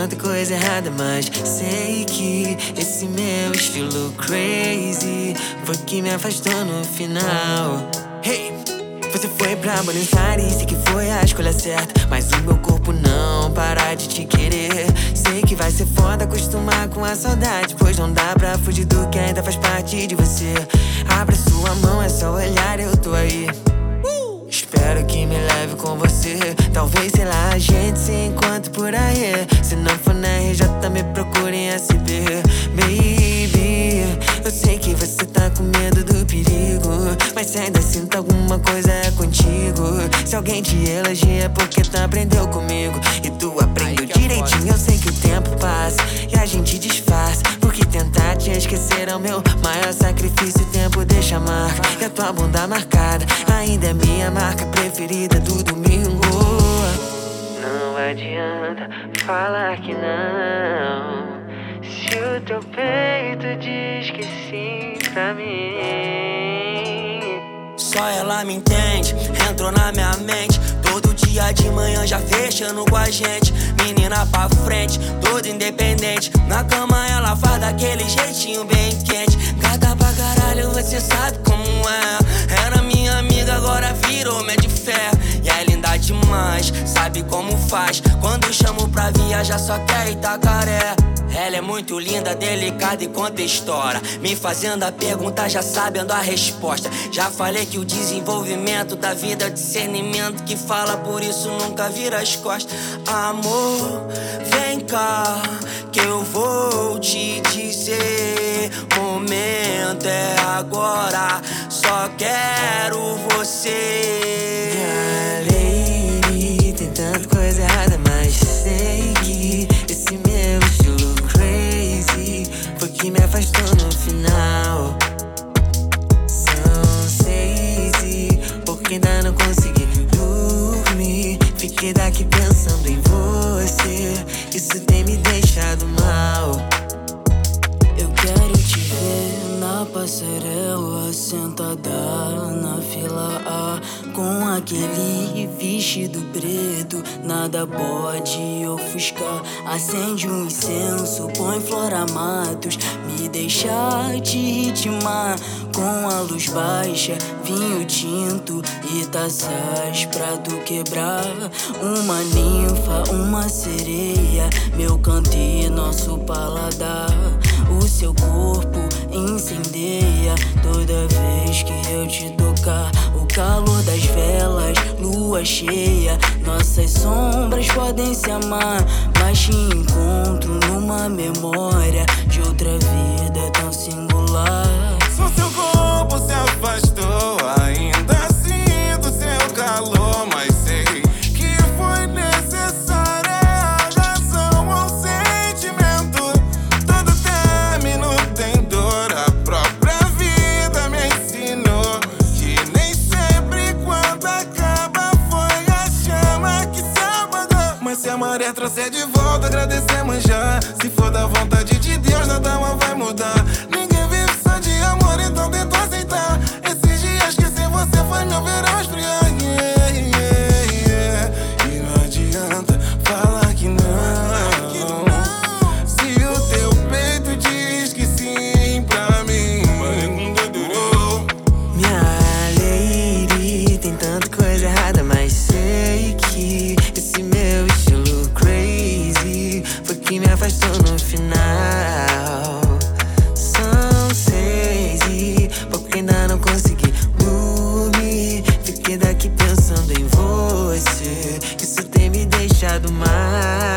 tanta coisa errada, mas sei que esse meu estilo crazy foi que me afastou no final. Hey! Você foi pra Buenos Aires, sei que foi a escolha certa, mas o meu corpo não para de te querer. Sei que vai ser foda acostumar com a saudade, pois não dá pra fugir do que ainda faz parte de você. Abra sua mão, é só olhar, eu tô aí. Espero que me leve com você. Talvez, sei lá, a gente se encontre por aí. Se não for na RJ, me procure em SB. Baby, eu sei que você tá com medo do perigo, mas se ainda sinto alguma coisa é contigo. Se alguém te elogia é porque tu aprendeu comigo, e tu aprendeu direitinho. Eu sei que o tempo passa e a gente disfarça, porque tentar te esquecer é o meu maior sacrifício. O tempo deixa marca e a tua bunda marcada ainda é minha marca preferida do domingo. Não adianta falar que não, se o teu peito diz que sim pra mim. Só ela me entende, entrou na minha mente. Todo dia de manhã já fechando com a gente. Menina pra frente, toda independente. Na cama ela faz daquele jeitinho bem quente. Gata pra caralho, você sabe como é. Era minha amiga, agora virou minha de fé. E é linda demais, sabe como faz. Quando chamo pra viajar só quer Itacaré. Ela é muito linda, delicada e conta história, me fazendo a pergunta, já sabendo a resposta. Já falei que o desenvolvimento da vida é discernimento que fala, por isso nunca vira as costas. Amor, vem cá, que eu vou te dizer. Momento é agora, só quero você. Lady, tem tanta coisa errada, mas sei que esse meu estilo crazy foi que me afastou no final. São 6 porque ainda não consegui dormir. Fiquei daqui pensando em você, isso tem me deixado mal. Eu quero te ver na passarela, sentada na fila A, com aquele vestido preto, nada pode ofuscar. Acende um incenso, põe flora-matos, me deixa te ritmar. Com a luz baixa, vinho tinto e taças pra tu quebrar. Uma ninfa, uma sereia, meu canto e nosso paladar. O seu corpo incendeia toda vez que eu te tocar. O calor das velas, lua cheia, nossas sombras podem se amar, mas te encontro numa memória de outra vida tão singular. O seu corpo se afastou, ainda sinto seu calor, mas sei que foi necessária a razão ou sentimento. Todo término tem dor, a própria vida me ensinou que nem sempre quando acaba foi a chama que se apagou. Mas se a maré trouxer de volta, agradecemos já. Se for da vontade de Deus, nada mais vai mudar. Ninguém vive só de amor, então tento aceitar. Esses dias que sem você foi meu verão esfriar. E não adianta falar que não, se o teu peito diz que sim pra mim. Minha lady, tem tanta coisa errada, mas sei que esse meu estilo crazy foi que me afastou no final. São 6 porque ainda não consegui dormir. Fiquei daqui pensando em você, isso tem me deixado mal.